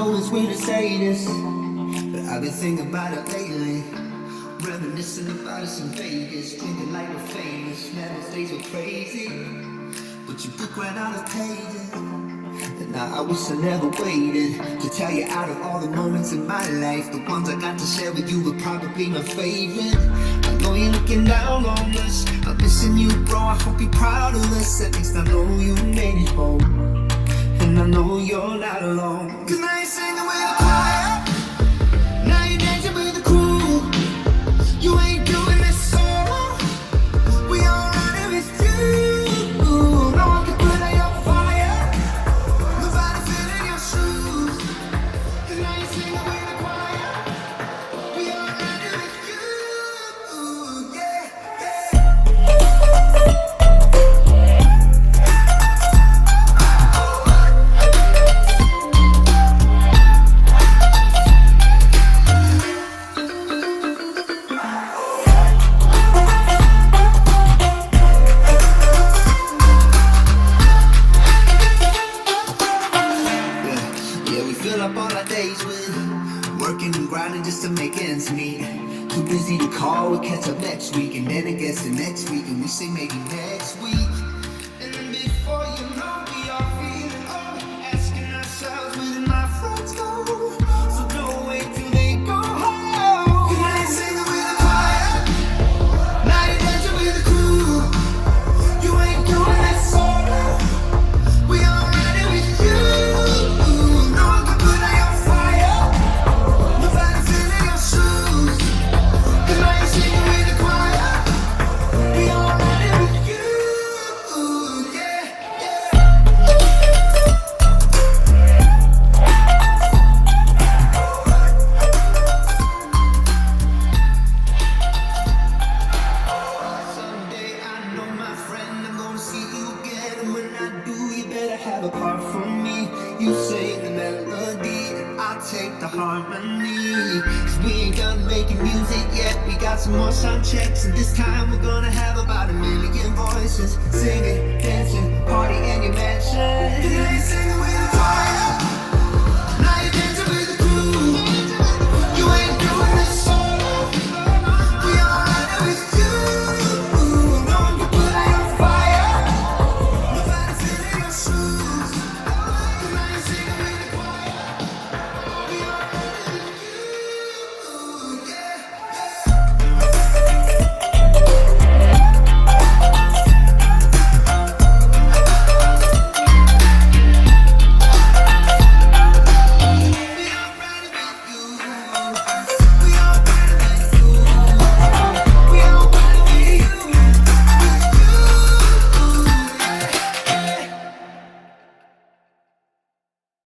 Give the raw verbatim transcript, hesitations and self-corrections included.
know it's weird to say this, but I've been thinking about it lately. Reminiscing about us in Vegas, drinking like we're famous. Man, those days were crazy, but your book ran out of pages. And now I wish I never waited to tell you, out of all the moments in my life, the ones I got to share with you were probably my favorite. I know you're looking down on us, I'm missing you, bro. I hope you're proud of us. At least I know you made it home, and I know you're not alone. Cause now you're singing with the choir, now you're dancing with the crew. You ain't doing this solo, we all running with you. No one can put out your fire, nobody filling your shoes. Cause now you're singing with the choir, we all running with you. Yeah, fill up all our days with working and grinding just to make ends meet. Too busy to call, we'll catch up next week. And then it gets to next week and we say maybe next week. And then before you know, we are feeling old, asking ourselves, where did my friends go? So don't wait till they go home. Cause now you're singing with the choir, now you're dancing with the crew. You ain't doing that solo, we all riding with you. Apart from me, you sing the melody and I'll take the harmony. Cause we ain't done making music yet, we got some more sound checks. And this time we're gonna have about a million voices, singing, dancing, party in your mansion. And now you're singing with the choir,